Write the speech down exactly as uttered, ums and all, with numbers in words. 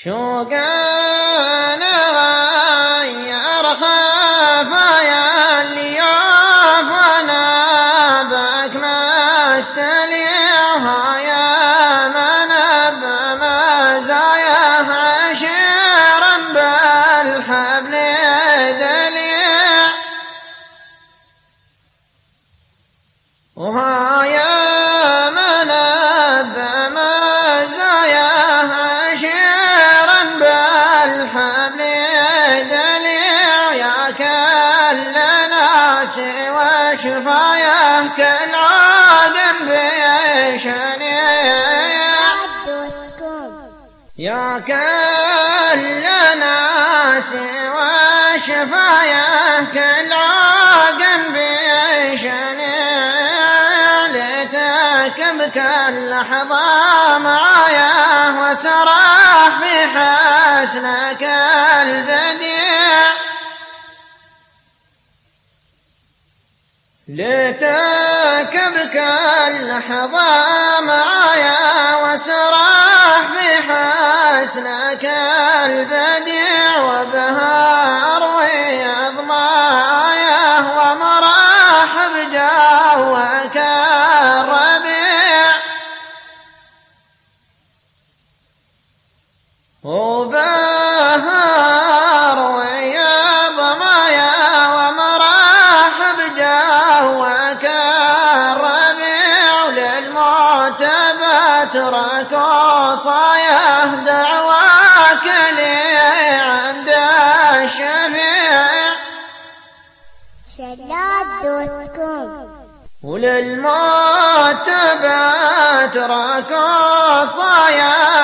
شوقنا يرخف يا اليوف وانا بك مستليها يا من بمزاياه عشيرا بالحبل دليع وها يا من بمزاياه عشيرا بالحبل دليع يا كل ناس وشفاياه كل عاقم بشنيع يا كل ناس وشفاياه كل عاقم بشنيع ليتك بكل لحظة معايا وسراح في حسنك البديع ليتك بكل لحظة معايا وسراح في حسنك البديع وبها أروي أضماياه ومراح بجوك الربيع وبها أروي أضمايا ومراح بجوك الربيع للمعتبى تركوا صاياه دعواك لي عند الشفيع شلات دوت كوم وللمعتبى تركوا صاياه